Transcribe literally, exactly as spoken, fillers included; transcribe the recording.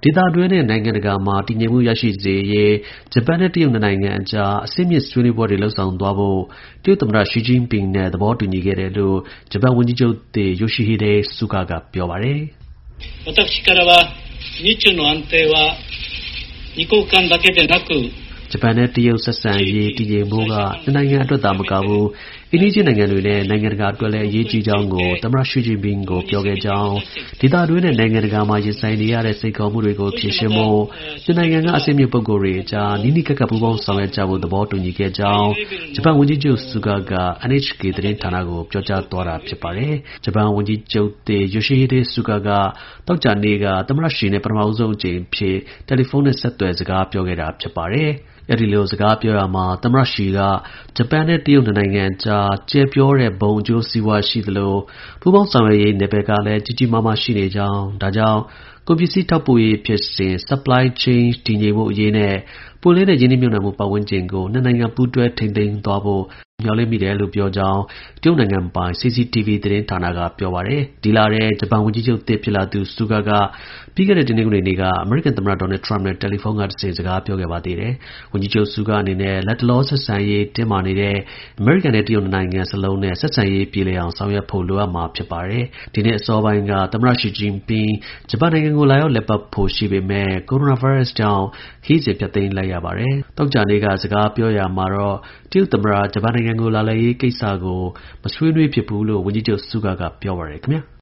ဒေသတွင်းနဲ့နိုင်ငံတကာမှာတည်ငြိမ်မှုရရှိစေရေးဂျပန်နဲ့တရုတ်နိုင်ငံအကြားအဆင့်မြင့်ဆွေးနွေးပွဲတွေလုပ်ဆောင်သွားဖို့တရုတ်သမ္မတ Xi Jinping နဲ့သဘောတူညီခဲ့တယ်လို့ဂျပန်ဝန်ကြီးချုပ်သစ် Yoshihide Suga ကပြောပါတယ်私からは日中の安定は二国間だけでなくဂျပန်နဲ့တရုတ်ဆက်ဆံရေးတည်ငြိမ်ဖို့ကနှစ်နိုင်ငံအတွက်သာမကဘူးအိန္ဒိယနိုင်ငံတွေနဲ့နိုင်ငံတကာအတွက်လည်းအရေးကြီးကြောင်းကိုသမ္မတ Xi Jinping ကိုပြောခဲ့ကြောင်းဒေသတွင်းနဲ့နိုင်ငံတကာမှာရင်ဆိုင်နေရတဲ့စိန်ခေါ်မှုတွေကိုဖြေရှင်းဖို့နှစ်နိုင်ငံကအဆင့်မြင့်ပုဂ္ဂိုလ်တွေအကြားနီးနီးကပ်ကပ်ပူးပေါင်းဆောင်ရွက်ကြဖို့သဘောတူညီခဲ့ကြောင်းဂျပန်ဝန်ကြီးချုပ် Suga က N H K သတင်းဌာနကိုပြောကြားသွားတာဖြစ်ပါတယ်ဂျပန်ဝန်ကြီးချုပ်သစ် Yoshihide Suga ကသောကြာနေ့ကသမ္မတ Xi နဲ့ပထမဆုံးအကြိမ်အဖြစ်တယ်လီဖုန်းနဲ့ဆက်သွယ်စကားပြောခဲ့တာဖြစ်ပါတယ်အဲဒီလိုစကားပြောရမှာသမ္မတ Xi ကဂျပန်နဲ့တရုတ်နိုင်ငံအကြားကျယ်ပြောတဲ့ဘုံအကျိုးစီးပွားရှိသလိုပူးပေါင်းဆောင်ရွက်ရေးနယ်ပယ်ကလည်းကြီးကြီးမားမားရှိနေကြောင်းဒါကြောင့်ကုန်ပစ္စည်းထောက်ပို့ရေးဖြစ်စဉ် supply chain တည်ငြိမ်ဖို့အရေးနဲ့ပွင့်လင်းတဲ့ရင်းနှီးမြှုပ်နှံမှုပတ်ဝန်းကျင်ကိုနှစ်နိုင်ငံပူးတွဲထိန်းသိမ်းသွားဖို့မျှော်လင့်မိတယ်လို့ပြောကြောင်းတရုတ်နိုင်ငံပိုင် C C T V သတင်းဌာနကပြောပါတယ်ဒီလထဲဂျပန်ဝန်ကြီးချုပ်သစ်ဖြစ်လာသူ Suga ကပြီးခဲ့တဲ့တနင်္ဂနွေနေ့ကအမေရိကန်သမ္မတ Donald Trump နဲ့တယ်လီဖုန်းကတဆင့်စကားပြောခဲ့ပါသေးတယ်ဝန်ကြီးချုပ် Suga အနေနဲ့လတ်တလောဆက်ဆံရေးတင်းမာနေတဲ့အမေရိကန်နဲ့တရုတ်နိုင်ငံစလုံးနဲ့ဆက်ဆံရေးပြေလည်အောင်ဆောင်ရွက်ဖို့လိုအပ်မှာဖြစ်ပါတယ်ဒီနေ့အစောပိုင်းကသမ္မတ Xi Jinping ဂျပန်နိုင်ငံကိုလာရောက်လည်ပတ်ဖို့ရှိပေမဲ့ကိုရိုနာဗိုင်းရပ်စ်ကြောင့်ခရီးစဉ်ဖျက်သိမ်းလိုက်ရပါတယ်သောကြာနေ့ကစကားပြောရာမှာတော့တရုတ်သမ္မတဂျပန်နိုင်ငံကိုလာလည်ရေးကိစ္စကိုမဆွေးနွေးဖြစ်ဘူးလို့ဝန်ကြီးချုပ် Suga ကပြောပါတယ်ခင်ဗျာ